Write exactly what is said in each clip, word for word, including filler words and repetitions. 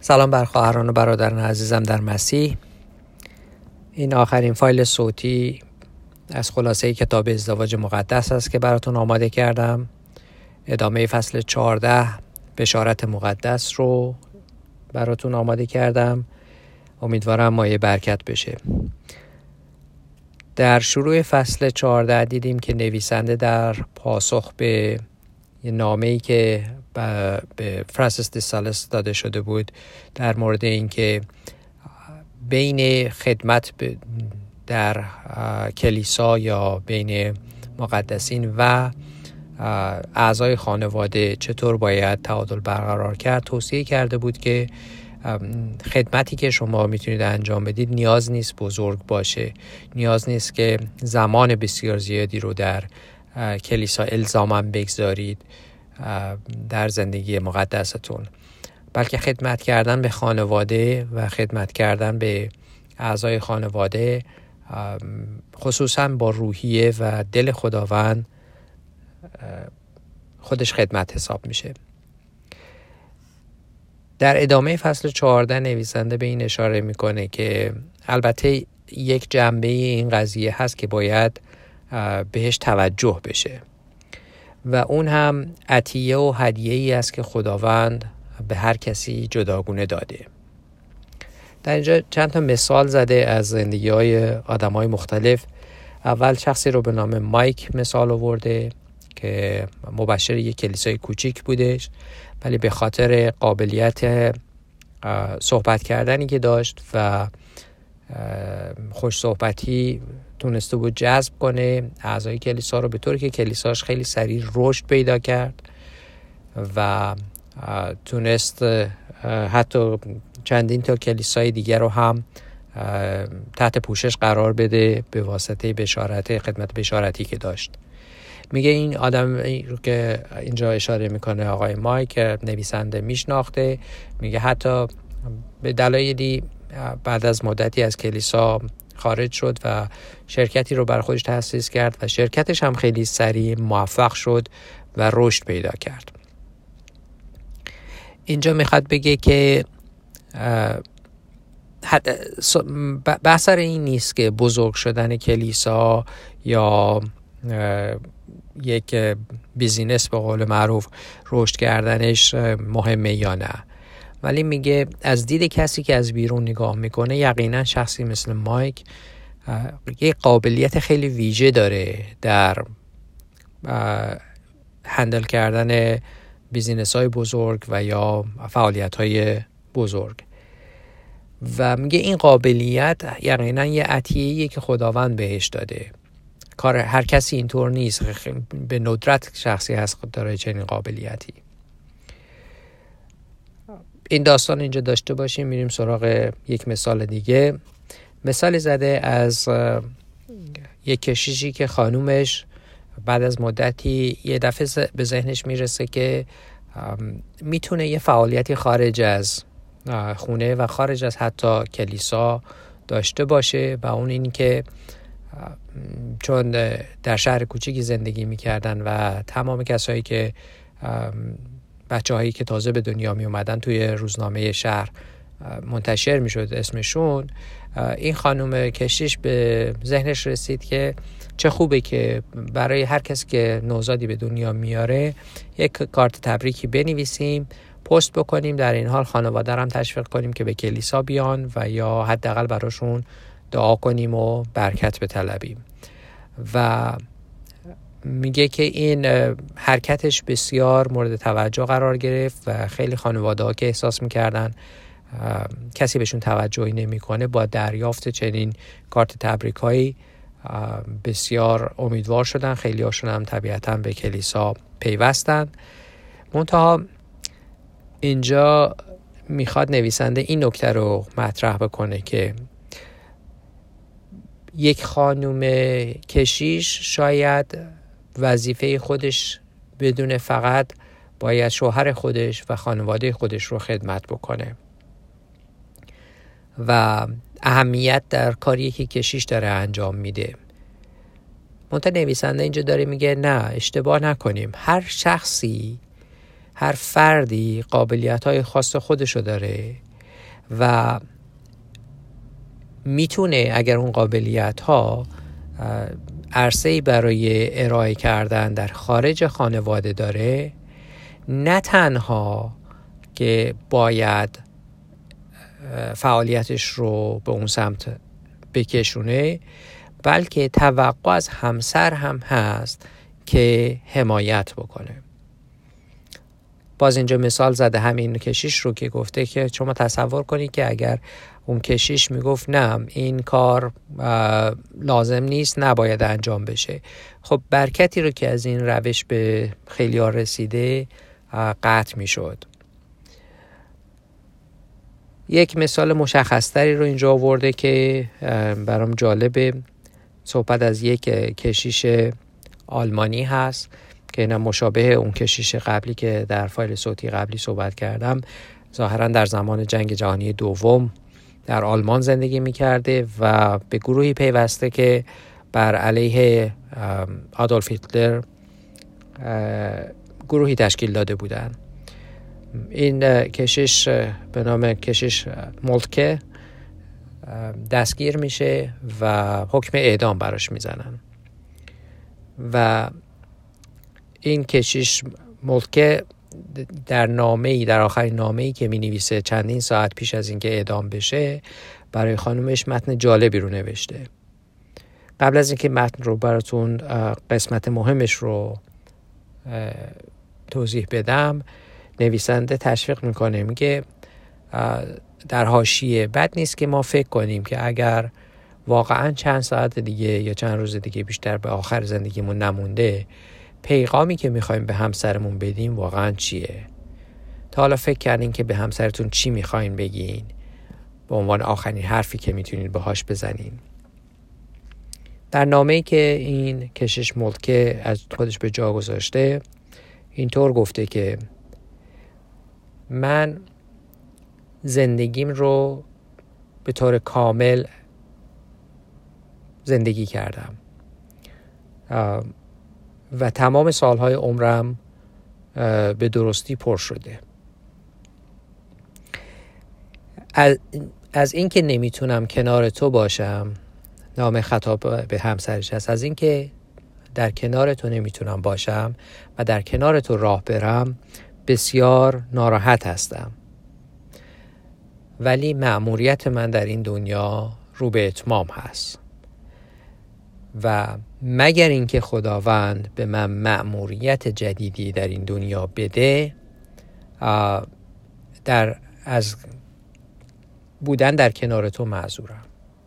سلام بر خواهران و برادران عزیزم در مسیح. این آخرین فایل صوتی از خلاصه کتاب ازدواج مقدس است که براتون آماده کردم. ادامه فصل چهارده بشارت مقدس رو براتون آماده کردم. امیدوارم مایه برکت بشه. در شروع فصل چهارده دیدیم که نویسنده در پاسخ به نامه‌ای که به فرانسیس دی سالس داده شده بود در مورد اینکه بین خدمت در کلیسا یا بین مقدسین و اعضای خانواده چطور باید تعادل برقرار کرد، توصیه کرده بود که خدمتی که شما میتونید انجام بدید نیاز نیست بزرگ باشه، نیاز نیست که زمان بسیار زیادی رو در کلیسا الزاما بگذارید در زندگی مقدستون، بلکه خدمت کردن به خانواده و خدمت کردن به اعضای خانواده خصوصا با روحیه و دل خداوند خودش خدمت حساب میشه. در ادامه فصل چهارده نویسنده به این اشاره میکنه که البته یک جنبه این قضیه هست که باید بهش توجه بشه و اون هم عطیه و هدیه‌ای است که خداوند به هر کسی جداگونه داده. در اینجا چند تا مثال زده از زندگی‌های آدم‌های مختلف. اول شخصی رو به نام مایک مثال آورده که مبشر یک کلیسای کوچیک بودش، ولی به خاطر قابلیت صحبت کردنی که داشت و خوش صحبتی تونسته بود جذب کنه اعضای کلیسا رو، به طوری که کلیساش خیلی سریع رشد پیدا کرد و تونست حتی چندین تا کلیسای دیگر رو هم تحت پوشش قرار بده به واسطه بشارت خدمت بشارتی که داشت. میگه این آدم رو که اینجا اشاره میکنه آقای مایک نویسنده میشناخته، میگه حتی به دلایلی بعد از مدتی از کلیسا خارج شد و شرکتی رو برای خودش تأسیس کرد و شرکتش هم خیلی سریع موفق شد و رشد پیدا کرد. اینجا میخواد بگه که بحث این نیست که بزرگ شدن کلیسا یا یک بیزینس به قول معروف رشد کردنش مهمه یا نه، ولی میگه از دید کسی که از بیرون نگاه میکنه یقینا شخصی مثل مایک یک قابلیت خیلی ویژه داره در هندل کردن بیزینس های بزرگ و یا فعالیت های بزرگ و میگه این قابلیت یقینا یه عطیه‌ایه که خداوند بهش داده. کار هر کسی اینطور نیست، به ندرت شخصی هست داره چنین قابلیتی. این داستان اینجا داشته باشیم. میریم سراغ یک مثال دیگه. مثال زده از یک کشیشی که خانومش بعد از مدتی یه دفعه به ذهنش میرسه که میتونه یه فعالیتی خارج از خونه و خارج از حتی کلیسا داشته باشه و اون این که چون در شهر کوچیکی زندگی میکردن و تمام کسایی که بچه هایی که تازه به دنیا می اومدن توی روزنامه شهر منتشر می شد اسمشون، این خانم کشیش به ذهنش رسید که چه خوبه که برای هر کسی که نوزادی به دنیا میاره یک کارت تبریکی بنویسیم، پست بکنیم، در این حال خانواده هم تشویق کنیم که به کلیسا بیان و یا حداقل براشون دعا کنیم و برکت بطلبیم. و میگه که این حرکتش بسیار مورد توجه قرار گرفت و خیلی خانواده ها که احساس میکردن کسی بهشون توجهی نمیکنه با دریافت چنین کارت تبریک هایی بسیار امیدوار شدن. خیلی هاشون هم طبیعتاً به کلیسا پیوستن. منتها اینجا میخواد نویسنده این نکته رو مطرح بکنه که یک خانم کشیش شاید وظیفه خودش بدون فقط باید شوهر خودش و خانواده خودش رو خدمت بکنه و اهمیت در کاری که کشیش داره انجام میده. منتها نویسنده اینجا داره میگه نه، اشتباه نکنیم. هر شخصی، هر فردی قابلیت‌های خاص خودشو داره و میتونه اگر اون قابلیت ها عرصه‌ای برای ارائه کردن در خارج خانواده داره، نه تنها که باید فعالیتش رو به اون سمت بکشونه، بلکه توقع از همسر هم هست که حمایت بکنه. باز اینجا مثال زده همین کشیش رو که گفته که شما تصور کنید که اگر اون کشیش میگفت نه این کار لازم نیست، نباید انجام بشه، خب برکتی رو که از این روش به خیلی ها رسیده قطع میشد. یک مثال مشخصتری رو اینجا آورده که برام جالبه. صحبت از یک کشیش آلمانی هست که اینم مشابه اون کشیش قبلی که در فایل صوتی قبلی صحبت کردم. ظاهرا در زمان جنگ جهانی دوم در آلمان زندگی میکرده و به گروهی پیوسته که بر علیه آدولف هیتلر گروهی تشکیل داده بودند. این کشیش به نام کشیش مولتکه دستگیر میشه و حکم اعدام براش میزنن و این کشیش مولتکه در نامه‌ای در آخرین نامه‌ای که می‌نویسه چندین ساعت پیش از اینکه اعدام بشه برای خانومش متن جالبی رو نوشته. قبل از اینکه متن رو براتون قسمت مهمش رو توضیح بدم، نویسنده تشویق میکنه، میگه در حاشیه بد نیست که ما فکر کنیم که اگر واقعا چند ساعت دیگه یا چند روز دیگه بیشتر به آخر زندگیمون نمونده، پیغامی که میخوایم به همسرمون بدیم واقعا چیه؟ تا حالا فکر کردین که به همسرتون چی میخواین بگین به عنوان آخرین حرفی که میتونید باهاش بزنین؟ در نامه‌ای که این کشیش مولتکه از خودش به جا گذاشته اینطور گفته که من زندگیم رو به طور کامل زندگی کردم و تمام سالهای عمرم به درستی پر شده. از, از این که نمیتونم کنار تو باشم، نام خطاب به همسرش هست، از این که در کنار تو نمیتونم باشم و در کنار تو راه برم بسیار ناراحت هستم، ولی مأموریت من در این دنیا رو به اتمام هست و مگر اینکه خداوند به من مأموریت جدیدی در این دنیا بده، در از بودن در کنار تو معذورم.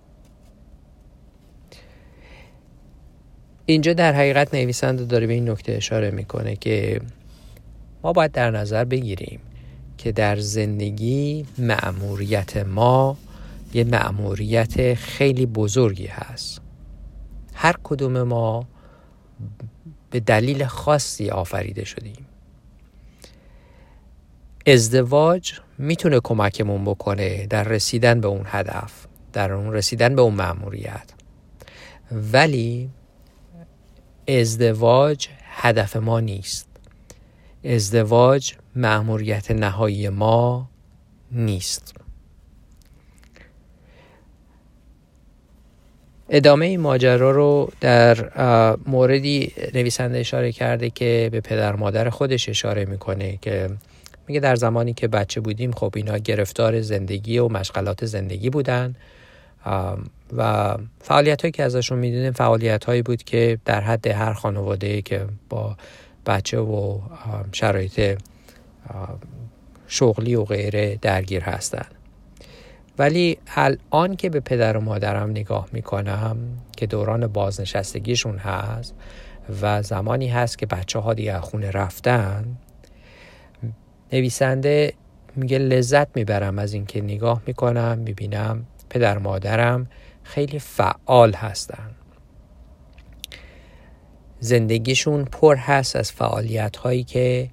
اینجا در حقیقت نویسنده داره به این نکته اشاره میکنه که ما باید در نظر بگیریم که در زندگی مأموریت ما یه مأموریت خیلی بزرگی هست. هر کدوم ما به دلیل خاصی آفریده شدیم. ازدواج میتونه کمکمون بکنه در رسیدن به اون هدف، در اون رسیدن به اون مأموریت، ولی ازدواج هدف ما نیست. ازدواج مأموریت نهایی ما نیست. ادامه این ماجرا رو در موردی نویسنده اشاره کرده که به پدر مادر خودش اشاره میکنه که میگه در زمانی که بچه بودیم خب اینا گرفتار زندگی و مشغلات زندگی بودن و فعالیت هایی که ازشون میدونیم فعالیت هایی بود که در حد هر خانواده که با بچه و شرایط شغلی و غیره درگیر هستن. ولی الان که به پدر و مادرم نگاه میکنم که دوران بازنشستگیشون هست و زمانی هست که بچه ها دیگه خونه رفتن، نویسنده میگه لذت میبرم از این که نگاه میکنم میبینم پدر مادرم خیلی فعال هستن. زندگیشون پر هست از فعالیت هایی که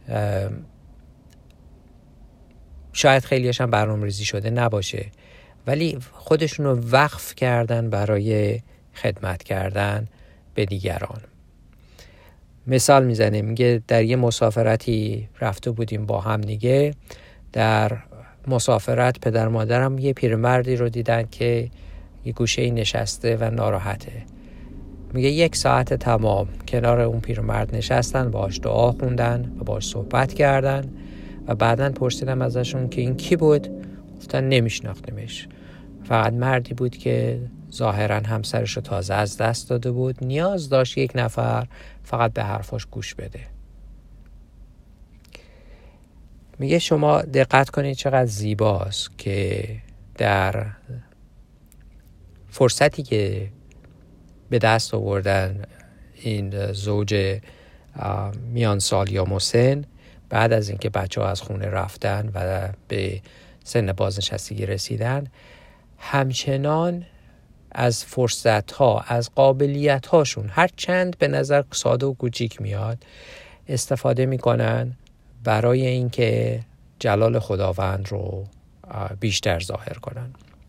شاید خیلیش هم برنامه‌ریزی شده نباشه، ولی خودشون رو وقف کردن برای خدمت کردن به دیگران. مثال میزنه، میگه در یه مسافرتی رفته بودیم با هم دیگه، در مسافرت پدر مادرم یه پیرمردی رو دیدن که یه گوشه نشسته و ناراحته. میگه یک ساعت تمام کنار اون پیرمرد نشستن، باهاش دعا خوندن و باهاش صحبت کردن و بعداً پرسیدم ازشون که این کی بود؟ گفتن نمیشناختیمش، فقط مردی بود که ظاهراً همسرش رو تازه از دست داده بود، نیاز داشت یک نفر فقط به حرفاش گوش بده. میگه شما دقت کنید چقدر زیباست که در فرصتی که به دست آوردن این زوج میان سال یا مسن، بعد از اینکه بچه ها از خونه رفتن و به سن بازنشستگی رسیدن، همچنان از فرصت ها، از قابلیت هاشون، هر چند به نظر ساده و کوچیک میاد، استفاده میکنن برای اینکه جلال خداوند رو بیشتر ظاهر کنن.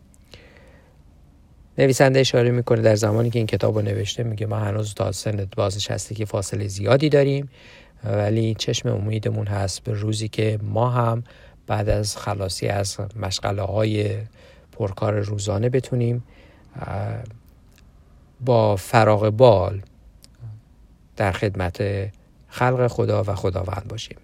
نویسنده اشاره میکنه در زمانی که این کتاب رو نوشته، میگه ما هنوز تا سن بازنشستگی فاصله زیادی داریم، ولی چشم امیدمون هست به روزی که ما هم بعد از خلاصی از مشغله های پرکار روزانه بتونیم با فراغ بال در خدمت خلق خدا و خداوند باشیم.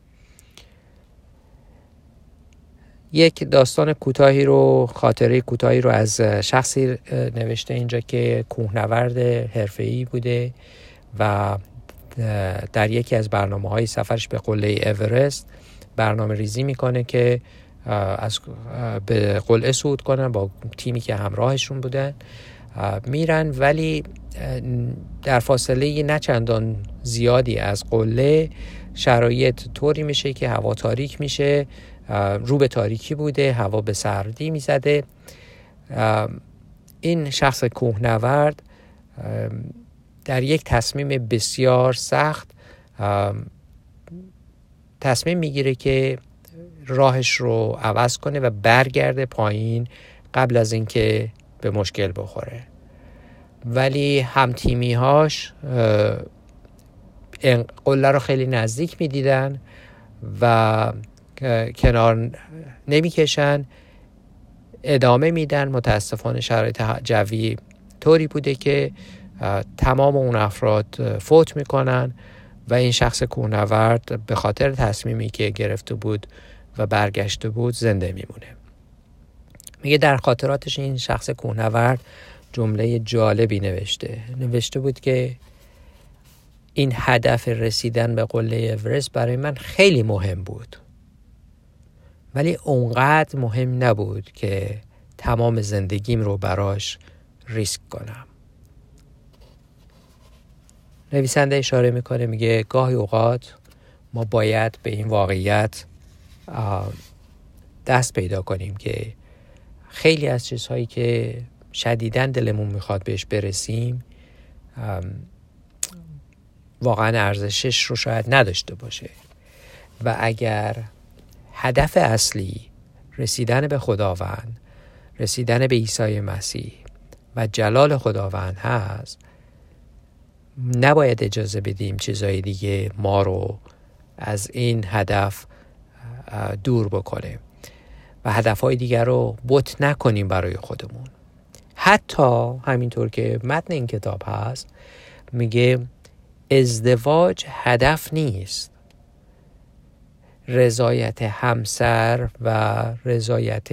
یک داستان کوتاهی رو، خاطره کوتاهی رو از شخصی نوشته اینجا که کوهنورد حرفه‌ای بوده و در یکی از برنامه‌های سفرش به قله اورست برنامه ریزی میکنه که از به قله صعود کنن با تیمی که همراهشون بودن. میرن ولی در فاصله نه چندان زیادی از قله شرایط طوری میشه که هوا تاریک میشه، رو به تاریکی بوده، هوا به سردی میزده. این شخص کوهنورد در یک تصمیم بسیار سخت تصمیم میگیره که راهش رو عوض کنه و برگرده پایین قبل از اینکه به مشکل بخوره. ولی هم تیمی هاش قله رو خیلی نزدیک میدیدن و کنار نمیکشن، ادامه میدن. متاسفانه شرایط جوی طوری بوده که تمام اون افراد فوت میکنن و این شخص کوهنورد به خاطر تصمیمی که گرفته بود و برگشته بود زنده میمونه. میگه در خاطراتش این شخص کوهنورد جمله جالبی نوشته نوشته بود که این هدف رسیدن به قله اورست برای من خیلی مهم بود، ولی اونقدر مهم نبود که تمام زندگیم رو براش ریسک کنم. نویسنده اشاره میکنه، میگه گاهی اوقات ما باید به این واقعیت دست پیدا کنیم که خیلی از چیزهایی که شدیداً دلمون میخواد بهش برسیم واقعاً ارزشش رو شاید نداشته باشه و اگر هدف اصلی رسیدن به خداوند، رسیدن به عیسی مسیح و جلال خداوند هست، نباید اجازه بدیم چیزهای دیگه ما رو از این هدف دور بکنه و هدفهای دیگر رو بت نکنیم برای خودمون. حتی همینطور که متن این کتاب هست میگه ازدواج هدف نیست، رضایت همسر و رضایت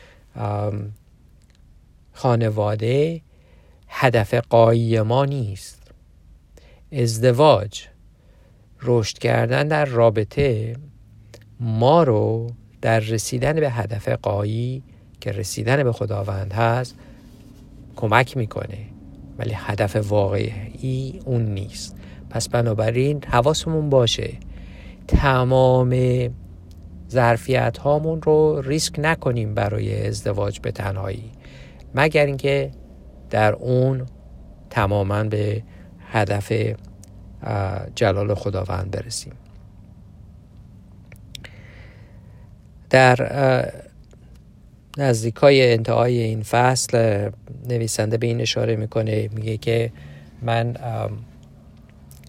خانواده هدف غایی ما نیست. ازدواج، رشد کردن در رابطه ما رو در رسیدن به هدف غایی که رسیدن به خداوند هست کمک میکنه، ولی هدف واقعی اون نیست. پس بنابراین حواسمون باشه تمام ظرفیت هامون رو ریسک نکنیم برای ازدواج به تنهایی، مگر اینکه در اون تماما به هدف جلال خداوند برسیم. در نزدیکای انتهای این فصل نویسنده به این اشاره میکنه، میگه که من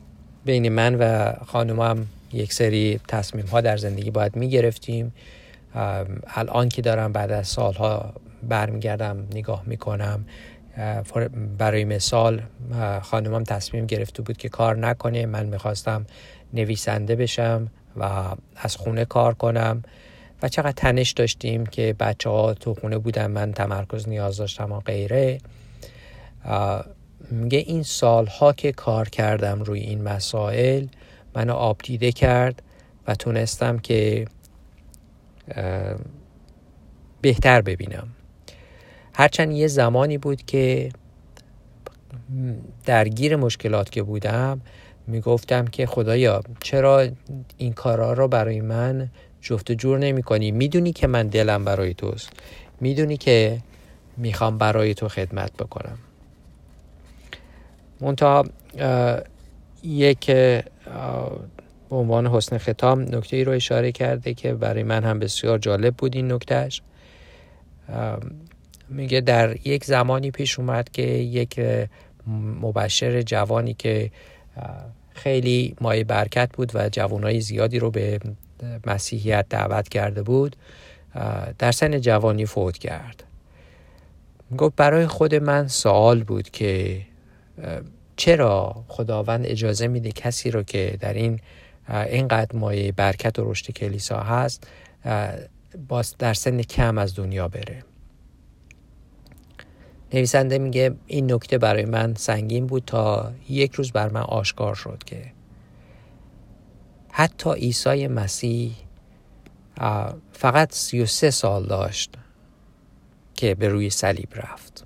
بین من و خانومم یک سری تصمیم ها در زندگی باید میگرفتیم الان که دارم بعد از سالها برمیگردم نگاه میکنم، برای مثال خانمم تصمیم گرفته بود که کار نکنه، من میخواستم نویسنده بشم و از خونه کار کنم و چقدر تنش داشتیم که بچه ها تو خونه بودن، من تمرکز نیاز داشتم و غیره. میگه این سالها که کار کردم روی این مسائل منو آب دیده کرد و تونستم که بهتر ببینم. هرچند یه زمانی بود که درگیر مشکلات که بودم میگفتم که خدایا چرا این کارا رو برای من جفت و جور نمی کنی؟ میدونی که من دلم برای توست، میدونی که میخوام برای تو خدمت بکنم. منتها یک به عنوان حسن ختام نکته ای رو اشاره کرده که برای من هم بسیار جالب بود. این نکتهش میگه در یک زمانی پیش اومد که یک مبشر جوانی که خیلی مایه برکت بود و جوانای زیادی رو به مسیحیت دعوت کرده بود، در سن جوانی فوت کرد. گفت برای خود من سوال بود که چرا خداوند اجازه میده کسی رو که در این اینقدر مایه برکت و رشد کلیسا هست باز در سن کم از دنیا بره. نویسنده میگه این نکته برای من سنگین بود تا یک روز بر من آشکار شد که حتی عیسی مسیح فقط سی و سه سال داشت که به روی صلیب رفت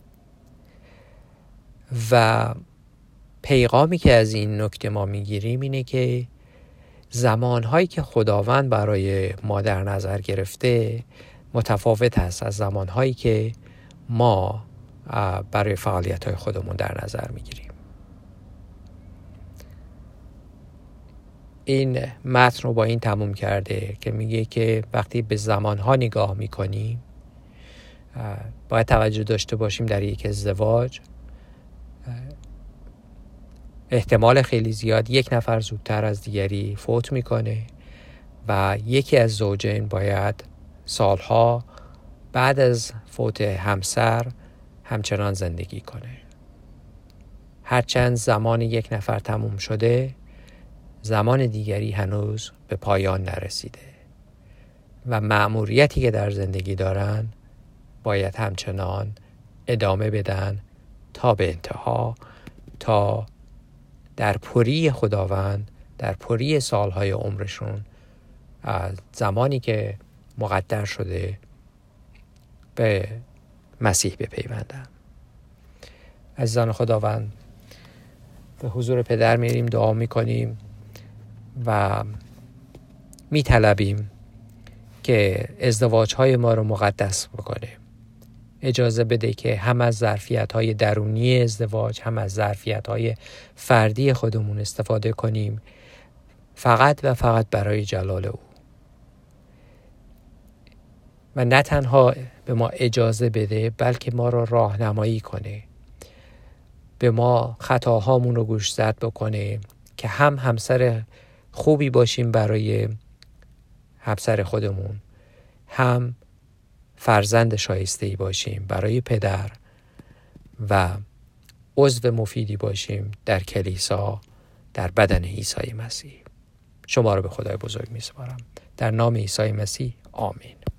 و پیغامی که از این نکته ما میگیریم اینه که زمانهایی که خداوند برای ما در نظر گرفته متفاوت هست از زمانهایی که ما برای فعالیت‌های خودمون در نظر میگیریم. این متن رو با این تموم کرده که میگه که وقتی به زمانها نگاه میکنیم باید توجه داشته باشیم در یک ازدواج احتمال خیلی زیاد یک نفر زودتر از دیگری فوت میکنه و یکی از زوجین باید سالها بعد از فوت همسر همچنان زندگی کنه. هرچند زمان یک نفر تموم شده، زمان دیگری هنوز به پایان نرسیده و مأموریتی که در زندگی دارن باید همچنان ادامه بدن تا به انتها، تا در پری خداوند، در پری سالهای عمرشون از زمانی که مقدر شده به مسیح بپیوندن. عزیزان خداوند، به حضور پدر میریم، دعا میکنیم و میطلبیم که ازدواجهای ما رو مقدس بکنه. اجازه بده که هم از ظرفیت‌های درونی ازدواج هم از ظرفیت‌های فردی خودمون استفاده کنیم، فقط و فقط برای جلال او. و نه تنها به ما اجازه بده بلکه ما را راهنمایی کنه، به ما خطاهامون رو گوشزد بکنه که هم همسر خوبی باشیم برای همسر خودمون، هم فرزند شایسته‌ای باشیم برای پدر و عضو مفیدی باشیم در کلیسا، در بدن عیسی مسیح. شما رو به خدای بزرگ می‌سپارم. در نام عیسی مسیح، آمین.